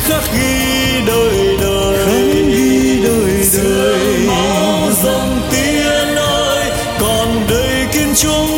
khắc ghi đời đời. Máu dòng Tiên ơi còn đầy kiên trung